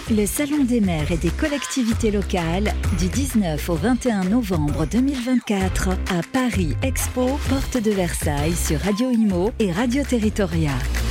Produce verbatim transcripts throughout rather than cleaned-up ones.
Le Salon des maires et des collectivités locales du dix-neuf au vingt et un novembre deux mille vingt-quatre à Paris Expo, porte de Versailles sur Radio Imo et Radio Territoria.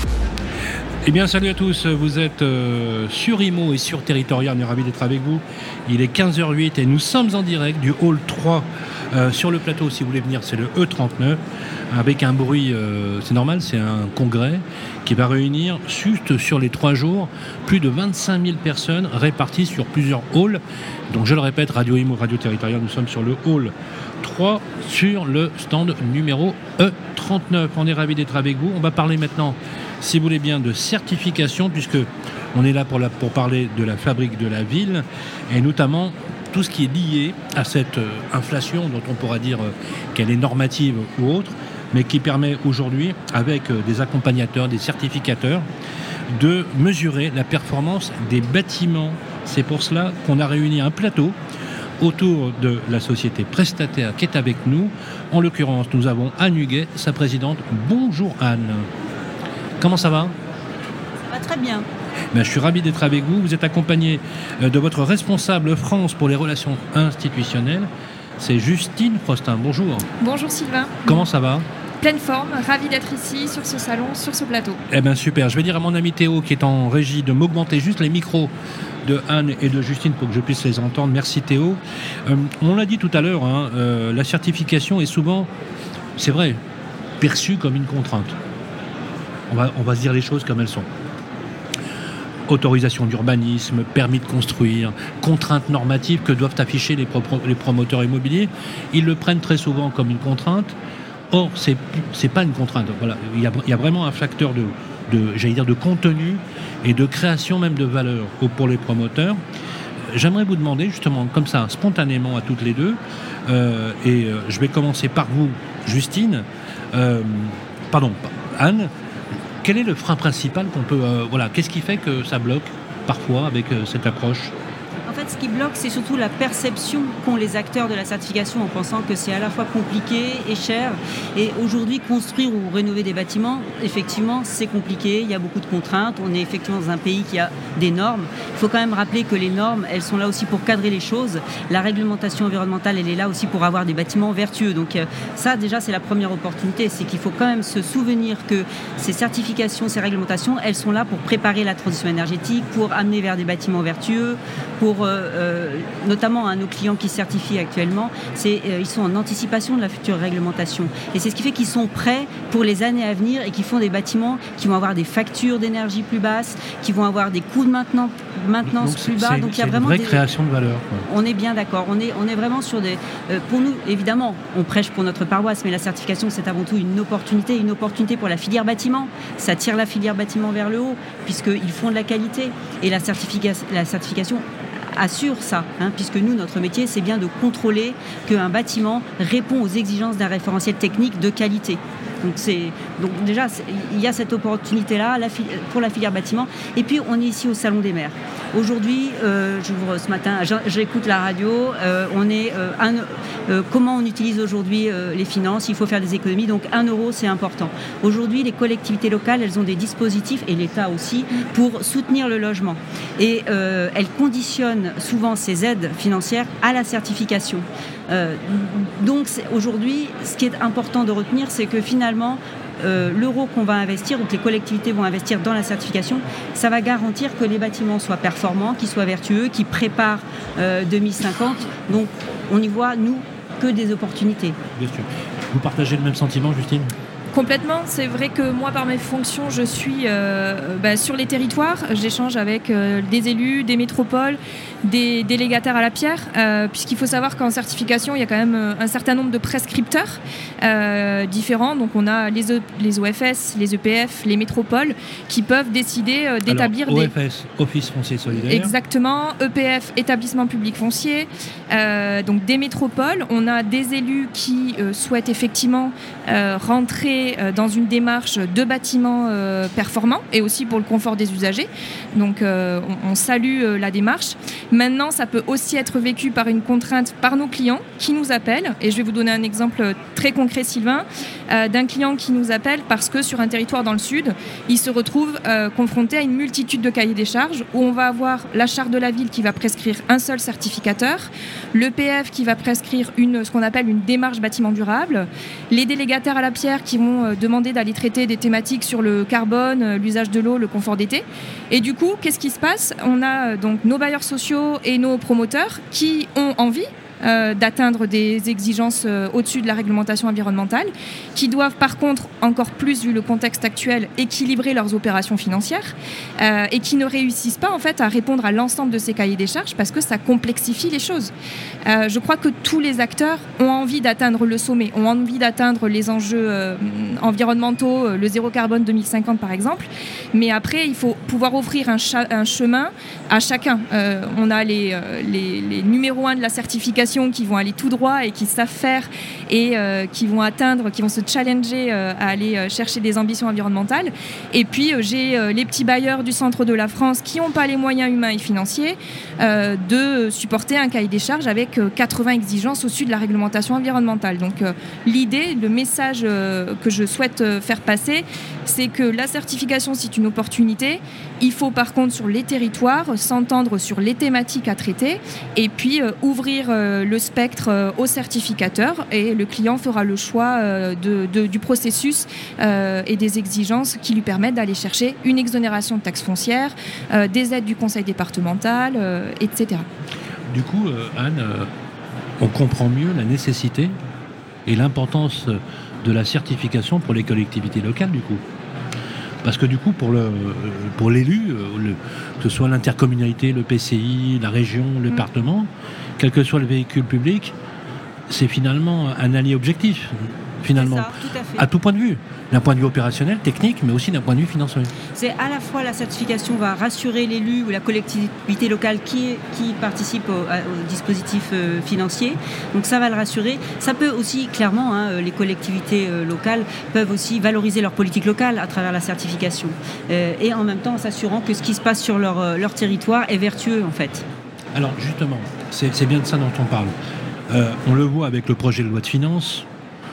Eh bien, salut à tous, vous êtes euh, sur Imo et sur Territoria, on est ravis d'être avec vous. Il est quinze heures huit et nous sommes en direct du hall trois euh, sur le plateau. Si vous voulez venir, c'est le E trente-neuf avec un bruit, euh, c'est normal, c'est un congrès qui va réunir juste sur les trois jours plus de vingt-cinq mille personnes réparties sur plusieurs halls. Donc je le répète, Radio Imo, Radio Territoria, nous sommes sur le hall trois sur le stand numéro E trente-neuf. On est ravis d'être avec vous. On va parler maintenant, si vous voulez bien, de certification, puisque on est là pour, la, pour parler de la fabrique de la ville, et notamment tout ce qui est lié à cette euh, inflation dont on pourra dire euh, qu'elle est normative ou autre, mais qui permet aujourd'hui, avec euh, des accompagnateurs, des certificateurs, de mesurer la performance des bâtiments. C'est pour cela qu'on a réuni un plateau autour de la société prestataire qui est avec nous. En l'occurrence, nous avons Anne Huguet, sa présidente. Bonjour Anne. Comment ça va ? Ça va très bien. Ben, je suis ravi d'être avec vous. Vous êtes accompagné de votre responsable France pour les relations institutionnelles. C'est Justine Frostin. Bonjour. Bonjour Sylvain. Comment ça va ? Pleine forme, ravi d'être ici, sur ce salon, sur ce plateau. Eh bien super. Je vais dire à mon ami Théo qui est en régie de m'augmenter juste les micros de Anne et de Justine pour que je puisse les entendre. Merci Théo. Euh, on l'a dit tout à l'heure, hein, euh, la certification est souvent, c'est vrai, perçue comme une contrainte. On va, on va se dire les choses comme elles sont. Autorisation d'urbanisme, permis de construire, contraintes normatives que doivent afficher les, pro- les promoteurs immobiliers. Ils le prennent très souvent comme une contrainte. Or, c'est, c'est pas une contrainte. Voilà. Il y a, il y a vraiment un facteur de, de, j'allais dire, de contenu et de création même de valeur pour les promoteurs. J'aimerais vous demander justement, comme ça, spontanément à toutes les deux, euh, et euh, je vais commencer par vous, Justine, euh, pardon, Anne, quel est le frein principal qu'on peut... Euh, voilà, qu'est-ce qui fait que ça bloque parfois avec euh, cette approche ? En fait, ce qui bloque, c'est surtout la perception qu'ont les acteurs de la certification en pensant que c'est à la fois compliqué et cher. Et aujourd'hui, construire ou rénover des bâtiments, effectivement, c'est compliqué. Il y a beaucoup de contraintes. On est effectivement dans un pays qui a des normes. Il faut quand même rappeler que les normes, elles sont là aussi pour cadrer les choses. La réglementation environnementale, elle est là aussi pour avoir des bâtiments vertueux. Donc ça, déjà, c'est la première opportunité. C'est qu'il faut quand même se souvenir que ces certifications, ces réglementations, elles sont là pour préparer la transition énergétique, pour amener vers des bâtiments vertueux, pour Euh, notamment à nos clients qui certifient actuellement, c'est, euh, ils sont en anticipation de la future réglementation. Et c'est ce qui fait qu'ils sont prêts pour les années à venir et qui font des bâtiments qui vont avoir des factures d'énergie plus basses, qui vont avoir des coûts de maintenance, maintenance Donc, plus bas. C'est, Donc il y a c'est vraiment une vraie des... création de valeur. Quoi. On est bien d'accord. On est, on est vraiment sur des... Euh, pour nous, évidemment, on prêche pour notre paroisse, mais la certification, c'est avant tout une opportunité, une opportunité pour la filière bâtiment. Ça tire la filière bâtiment vers le haut, puisqu'ils font de la qualité. Et la, certifica... la certification assure ça, hein, puisque nous, notre métier, c'est bien de contrôler qu'un bâtiment répond aux exigences d'un référentiel technique de qualité. Donc, c'est, donc déjà, c'est, il y a cette opportunité-là la fi- pour la filière bâtiment. Et puis, on est ici au Salon des maires. Aujourd'hui, euh, j'ouvre ce matin, j'écoute la radio, euh, on est, euh, un, euh, comment on utilise aujourd'hui euh, les finances, il faut faire des économies, donc un euro, c'est important. Aujourd'hui, les collectivités locales, elles ont des dispositifs, et l'État aussi, pour soutenir le logement. Et euh, elles conditionnent souvent ces aides financières à la certification. Euh, donc aujourd'hui, ce qui est important de retenir, c'est que finalement, euh, l'euro qu'on va investir ou que les collectivités vont investir dans la certification, ça va garantir que les bâtiments soient performants, qu'ils soient vertueux, qu'ils préparent euh, deux mille cinquante. Donc on y voit, nous, que des opportunités. Bien sûr. Vous partagez le même sentiment, Justine ? Complètement, c'est vrai que moi par mes fonctions je suis euh, bah, sur les territoires, j'échange avec euh, des élus, des métropoles, des délégataires à la pierre, euh, puisqu'il faut savoir qu'en certification il y a quand même un certain nombre de prescripteurs euh, différents, donc on a les, e, les O F S, les E P F, les métropoles qui peuvent décider euh, d'établir Alors, des... O F S, Office foncier solidaire. Exactement, E P F, établissement public foncier, euh, donc des métropoles, on a des élus qui euh, souhaitent effectivement euh, rentrer s'inscrirait euh, dans une démarche de bâtiment euh, performant et aussi pour le confort des usagers. Donc euh, on, on salue euh, la démarche. Maintenant, ça peut aussi être vécu par une contrainte par nos clients qui nous appellent. Et je vais vous donner un exemple très concret, Sylvain, euh, d'un client qui nous appelle parce que sur un territoire dans le sud, il se retrouve euh, confronté à une multitude de cahiers des charges où on va avoir la charte de la ville qui va prescrire un seul certificateur, le P F qui va prescrire une, ce qu'on appelle une démarche bâtiment durable, les délégataires à la pierre qui vont euh, demander d'aller traiter des thématiques sur le carbone, euh, l'usage de l'eau, le confort d'été. Et du coup, qu'est-ce qui se passe ? On a euh, donc nos bailleurs sociaux et nos promoteurs qui ont envie Euh, d'atteindre des exigences euh, au-dessus de la réglementation environnementale, qui doivent par contre, encore plus vu le contexte actuel, équilibrer leurs opérations financières euh, et qui ne réussissent pas en fait à répondre à l'ensemble de ces cahiers des charges parce que ça complexifie les choses. Euh, je crois que tous les acteurs ont envie d'atteindre le sommet, ont envie d'atteindre les enjeux euh, environnementaux, euh, le zéro carbone deux mille cinquante par exemple, mais après il faut pouvoir offrir un, cha- un chemin à chacun. Euh, on a les, euh, les, les numéros un de la certification qui vont aller tout droit et qui savent faire et euh, qui vont atteindre, qui vont se challenger euh, à aller euh, chercher des ambitions environnementales. Et puis euh, j'ai euh, les petits bailleurs du centre de la France qui n'ont pas les moyens humains et financiers euh, de supporter un cahier des charges avec euh, quatre-vingts exigences au-dessus de la réglementation environnementale. Donc euh, l'idée, le message euh, que je souhaite euh, faire passer, c'est que la certification, c'est une opportunité. Il faut par contre sur les territoires s'entendre sur les thématiques à traiter et puis euh, ouvrir euh, le spectre euh, aux certificateurs et le client fera le choix euh, de, de, du processus euh, et des exigences qui lui permettent d'aller chercher une exonération de taxes foncières, euh, des aides du conseil départemental, euh, et cetera. Du coup, euh, Anne, euh, on comprend mieux la nécessité et l'importance de la certification pour les collectivités locales, du coup. Parce que du coup, pour, le, pour l'élu, le, que ce soit l'intercommunalité, le P C I, la région, le Mmh. département, quel que soit le véhicule public, c'est finalement un allié objectif, finalement, C'est ça, tout à fait. à tout point de vue, d'un point de vue opérationnel, technique, mais aussi d'un point de vue financier. C'est à la fois la certification va rassurer l'élu ou la collectivité locale qui, qui participe au, à- au dispositif euh, financier. Donc ça va le rassurer. Ça peut aussi, clairement, hein, les collectivités euh, locales peuvent aussi valoriser leur politique locale à travers la certification. Euh, et en même temps en s'assurant que ce qui se passe sur leur, euh, leur territoire est vertueux, en fait. Alors justement, c'est, c'est bien de ça dont on parle. Euh, on le voit avec le projet de loi de finances.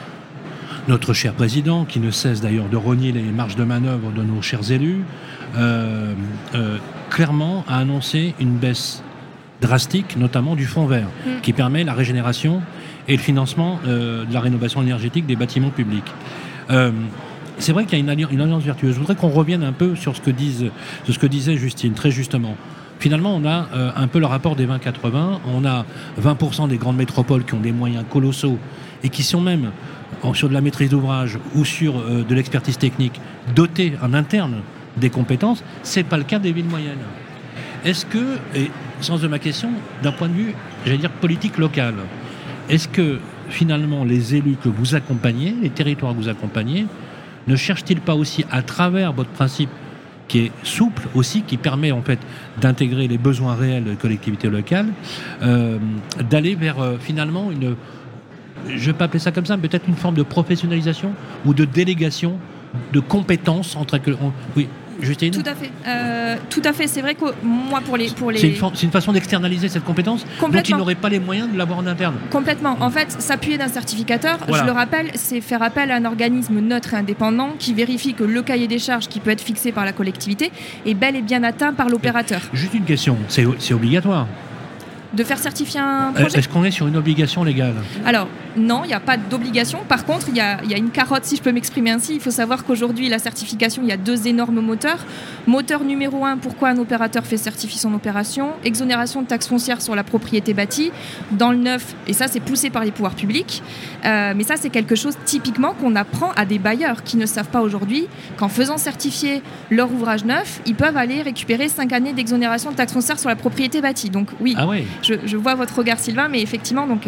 Notre cher président, qui ne cesse d'ailleurs de rogner les marges de manœuvre de nos chers élus, euh, euh, clairement a annoncé une baisse drastique, notamment du fonds vert, Mm. qui permet la régénération et le financement euh, de la rénovation énergétique des bâtiments publics. Euh, c'est vrai qu'il y a une, alli- une alliance vertueuse. Je voudrais qu'on revienne un peu sur ce que, disent, sur ce que disait Justine, très justement. Finalement, on a euh, un peu le rapport des vingt quatre-vingts. On a vingt pour cent des grandes métropoles qui ont des moyens colossaux et qui sont même en- sur de la maîtrise d'ouvrage ou sur euh, de l'expertise technique dotées en interne des compétences. C'est pas le cas des villes moyennes. Est-ce que, et sens de ma question, d'un point de vue, j'allais dire politique locale, est-ce que finalement les élus que vous accompagnez, les territoires que vous accompagnez, ne cherchent-ils pas aussi à travers votre principe qui est souple aussi, qui permet en fait d'intégrer les besoins réels des collectivités locales, euh, d'aller vers euh, finalement une, je ne vais pas appeler ça comme ça, mais peut-être une forme de professionnalisation ou de délégation de compétences entre... on- oui, Justine ? Tout à fait. Euh, tout à fait. C'est vrai que moi, pour les... Pour les... C'est une, for- c'est une façon d'externaliser cette compétence dont ils Complètement. n'auraient pas les moyens de l'avoir en interne. Complètement. En fait, s'appuyer d'un certificateur, Voilà. je le rappelle, c'est faire appel à un organisme neutre et indépendant qui vérifie que le cahier des charges qui peut être fixé par la collectivité est bel et bien atteint par l'opérateur. Juste une question, c'est, c'est obligatoire. De faire certifier un Euh, projet. Est-ce qu'on est sur une obligation légale ? Alors, non, il n'y a pas d'obligation. Par contre, il y a, il y a une carotte, si je peux m'exprimer ainsi. Il faut savoir qu'aujourd'hui, la certification, il y a deux énormes moteurs. Moteur numéro un, pourquoi un opérateur fait certifier son opération ? Exonération de taxes foncières sur la propriété bâtie. Dans le neuf, et ça, c'est poussé par les pouvoirs publics. Euh, mais ça, c'est quelque chose typiquement qu'on apprend à des bailleurs qui ne savent pas aujourd'hui qu'en faisant certifier leur ouvrage neuf, ils peuvent aller récupérer cinq années d'exonération de taxes foncières sur la propriété bâtie. Donc oui, Ah ouais. je, je vois votre regard, Sylvain, mais effectivement, donc,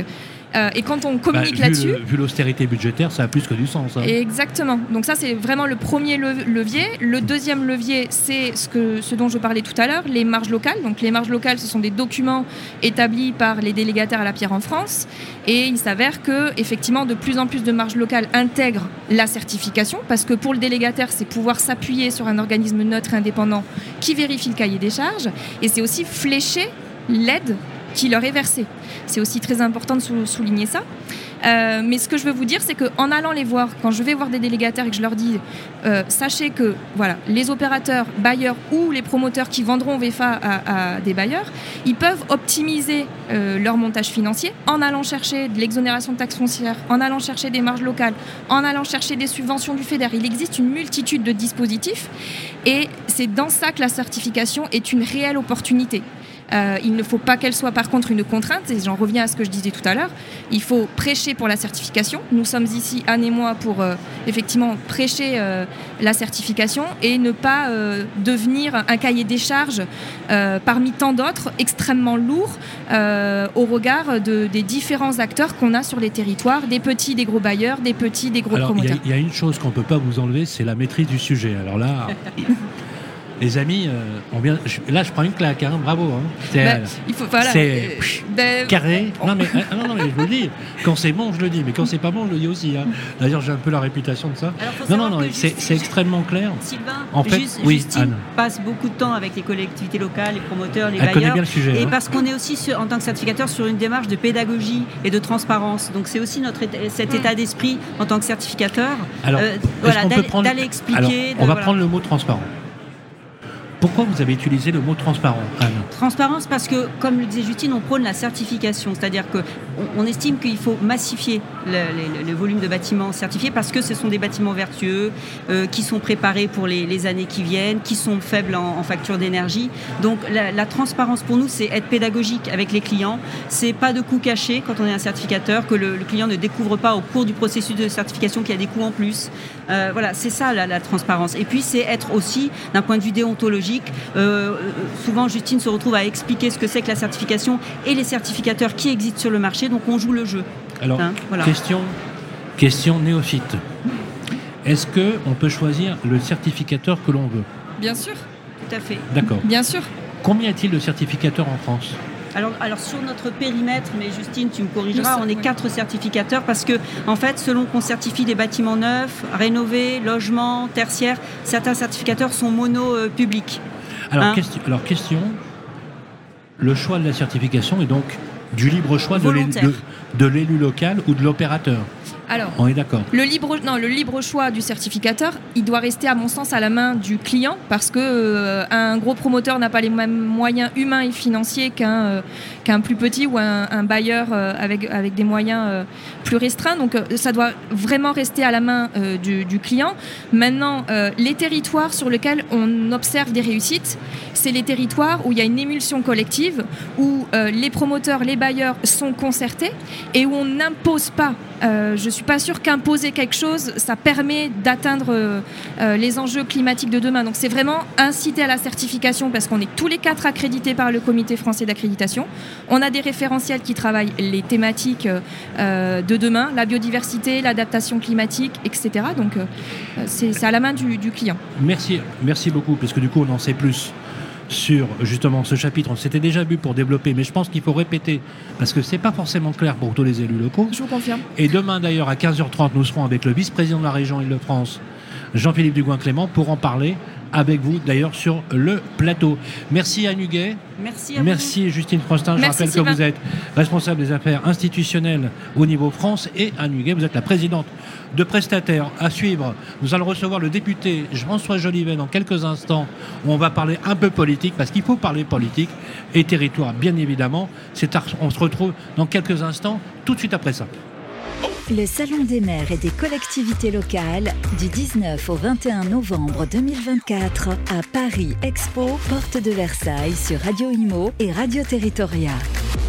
Euh, et quand on communique bah, là-dessus... Le, vu l'austérité budgétaire, ça a plus que du sens. Hein. Exactement. Donc ça, c'est vraiment le premier levier. Le deuxième levier, c'est ce, que, ce dont je parlais tout à l'heure, les marges locales. Donc les marges locales, ce sont des documents établis par les délégataires à la pierre en France. Et il s'avère que, effectivement, de plus en plus de marges locales intègrent la certification, parce que pour le délégataire, c'est pouvoir s'appuyer sur un organisme neutre et indépendant qui vérifie le cahier des charges. Et c'est aussi flécher l'aide qui leur est versée. C'est aussi très important de sou- souligner ça. Euh, mais ce que je veux vous dire, c'est qu'en allant les voir, quand je vais voir des délégataires et que je leur dis euh, sachez que voilà, les opérateurs, bailleurs ou les promoteurs qui vendront V F A à, à des bailleurs, ils peuvent optimiser euh, leur montage financier en allant chercher de l'exonération de taxes foncières, en allant chercher des marges locales, en allant chercher des subventions du FEDER. Il existe une multitude de dispositifs et c'est dans ça que la certification est une réelle opportunité. Euh, il ne faut pas qu'elle soit par contre une contrainte, et j'en reviens à ce que je disais tout à l'heure. Il faut prêcher pour la certification. Nous sommes ici, Anne et moi, pour euh, effectivement prêcher euh, la certification et ne pas euh, devenir un cahier des charges euh, parmi tant d'autres extrêmement lourd euh, au regard de, des différents acteurs qu'on a sur les territoires, des petits, des gros bailleurs, des petits, des gros Alors, promoteurs. Il y, y a une chose qu'on ne peut pas vous enlever, c'est la maîtrise du sujet. Alors là... Les amis, euh, on vient, je, là je prends une claque, hein, bravo. Hein. C'est, ben, il faut, voilà, c'est euh, ben, carré. Non mais, euh, non, non, mais je vous le dis, quand c'est bon, je le dis, mais quand c'est pas bon, je le dis aussi. Hein. D'ailleurs, j'ai un peu la réputation de ça. Alors, faut non, non, non, que c'est, juste, c'est extrêmement clair. Sylvain, en fait, juste, oui, Justine Anne passe beaucoup de temps avec les collectivités locales, les promoteurs, les Elle bailleurs. connaît bien le sujet. Et hein. parce qu'on est aussi, sur, en tant que certificateur, sur une démarche de pédagogie et de transparence. Donc c'est aussi notre état, cet état d'esprit en tant que certificateur. Alors, euh, voilà, d'aller, prendre... d'aller expliquer. Alors, de, on va voilà. prendre le mot transparent. Pourquoi vous avez utilisé le mot transparent, Anne ? Transparence parce que, comme le disait Justine, on prône la certification. C'est-à-dire qu'on on estime qu'il faut massifier le, le, le volume de bâtiments certifiés parce que ce sont des bâtiments vertueux, euh, qui sont préparés pour les, les années qui viennent, qui sont faibles en, en facture d'énergie. Donc la, la transparence pour nous, c'est être pédagogique avec les clients. C'est pas de coûts cachés quand on est un certificateur, que le, le client ne découvre pas au cours du processus de certification qu'il y a des coûts en plus. Euh, voilà, c'est ça la, la transparence. Et puis c'est être aussi, d'un point de vue déontologique, Euh, souvent Justine se retrouve à expliquer ce que c'est que la certification et les certificateurs qui existent sur le marché, donc on joue le jeu. Alors, hein, voilà. question, question néophyte. Est-ce qu'on peut choisir le certificateur que l'on veut ? Bien sûr. Tout à fait. D'accord. Bien sûr. Combien y a-t-il de certificateurs en France ? Alors, alors sur notre périmètre, mais Justine, tu me corrigeras, Nous, on est oui. quatre certificateurs parce que, en fait, selon qu'on certifie des bâtiments neufs, rénovés, logements, tertiaires, certains certificateurs sont mono-publics. Alors, Hein question, alors, question, le choix de la certification est donc du libre choix de l'élu, de, de l'élu local ou de l'opérateur. Alors, On est d'accord. Le libre, non, le libre choix du certificateur, il doit rester à mon sens à la main du client parce que euh, un gros promoteur n'a pas les mêmes moyens humains et financiers qu'un, euh, qu'un plus petit ou un, un bailleur euh, avec, avec des moyens euh, plus restreints. Donc euh, ça doit vraiment rester à la main euh, du, du client. Maintenant, euh, les territoires sur lesquels on observe des réussites, c'est les territoires où il y a une émulsion collective, où euh, les promoteurs, les bailleurs sont concertés et où on n'impose pas. Euh, je ne suis pas sûre qu'imposer quelque chose, ça permet d'atteindre euh, euh, les enjeux climatiques de demain. Donc c'est vraiment inciter à la certification parce qu'on est tous les quatre accrédités par le Comité français d'accréditation. On a des référentiels qui travaillent les thématiques euh, de demain, la biodiversité, l'adaptation climatique, et cetera. Donc euh, c'est, c'est à la main du, du client. Merci, merci beaucoup, parce que du coup, on en sait plus sur justement ce chapitre. On s'était déjà vu pour développer, mais je pense qu'il faut répéter parce que c'est pas forcément clair pour tous les élus locaux. Je vous confirme. Et demain d'ailleurs à quinze heures trente, nous serons avec le vice-président de la région Île-de-France, Jean-Philippe Dugoin-Clément, pour en parler avec vous d'ailleurs sur le plateau. Merci Anne Huguet. Merci à Merci Justine Frostin. Je Merci rappelle Sylvain. que vous êtes responsable des affaires institutionnelles au niveau France et Anne Huguet, vous êtes la présidente de Prestataires. À suivre, nous allons recevoir le député François Jolivet dans quelques instants où on va parler un peu politique parce qu'il faut parler politique et territoire bien évidemment. C'est à, on se retrouve dans quelques instants tout de suite après ça. Le Salon des maires et des collectivités locales du dix-neuf au vingt et un novembre deux mille vingt-quatre à Paris Expo, porte de Versailles sur Radio Imo et Radio Territoria.